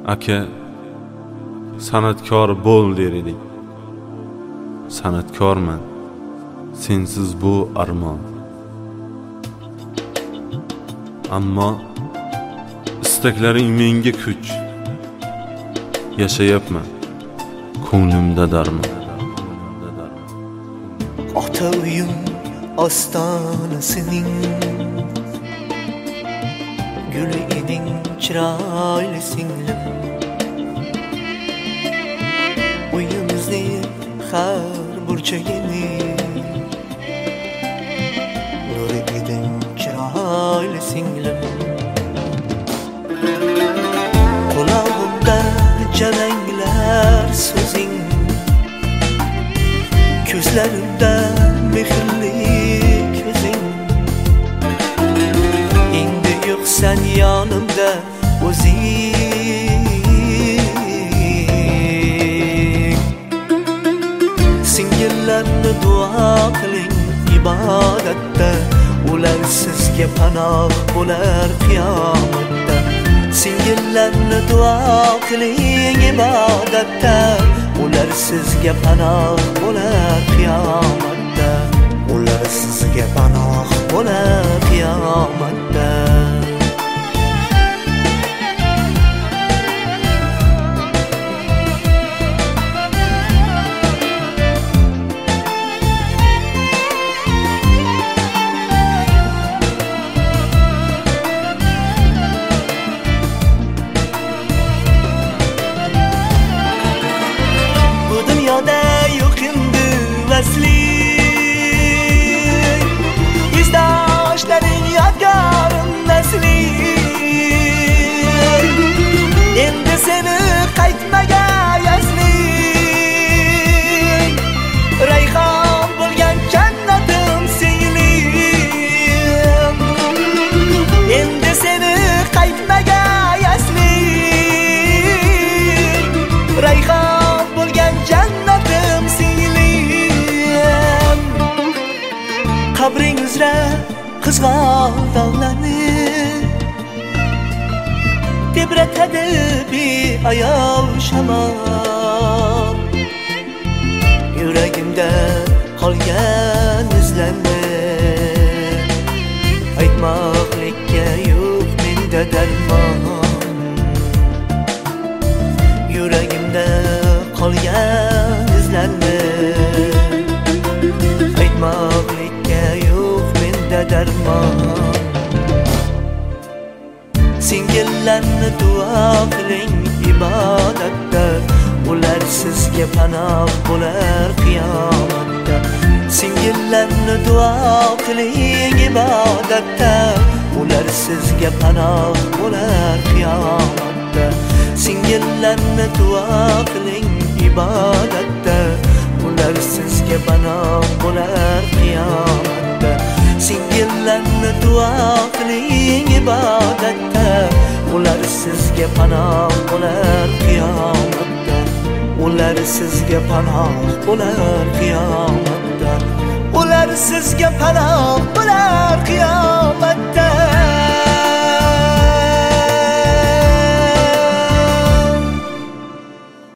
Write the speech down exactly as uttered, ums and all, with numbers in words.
Aka, sanatkor bo'l der edik. Sanatkorman, sensiz bu armon. Ammo istaklaring menga kuch. Yashayapman, ko'nglimda darmon. Ota uyim ostonasining guli eding, chiroyli singlim. Uyimizni har burchagini nur eding, chiroyli singlim. Qulog'imda jaranglar so'zing, ko'zlarimda mehrli ko'zing. Endi yo'qsan yonimda o'zing. Singillarni duo qiling ibodatda, ular sizga panoh bo'lar qiyomatda. Singillarni duo qiling ibodatda, ular sizga panoh bo'lar qiyomatda. Ular sizga panoh bo'lar qiyomatda. Izdoshlaring yodgorim nasli. Endi seni qaytmaga yazling. Rayhon bo'lgan jannatim singlim. Endi seni qaytmaga yazling. Rayhon bo'lgan jannatim singlim. Qabring uzra qizg'al dog'larni tebratadi beayov shamol. Yuragimda qolgan izlarni aytmoqlikka yo'q menda darmon. Yuragimda qolgan izlarni aytmoqlikka yo'q menda darmon. Singillarni duo qiling ibodatda, ular sizga panoh bo'lar qiyomatda. Singillarni duo qiling ibodatda, ular sizga panoh bo'lar qiyomatda. Singillarni duo qiling ibodatda, ular sizga panoh bo'lar qiyomatda. Singillarni duo qiling ibodatda, ular sizga panoh bo'lar qiyomatda. Ular sizga panoh bo'lar qiyomatda. Ular sizga panoh bo'lar qiyomatda.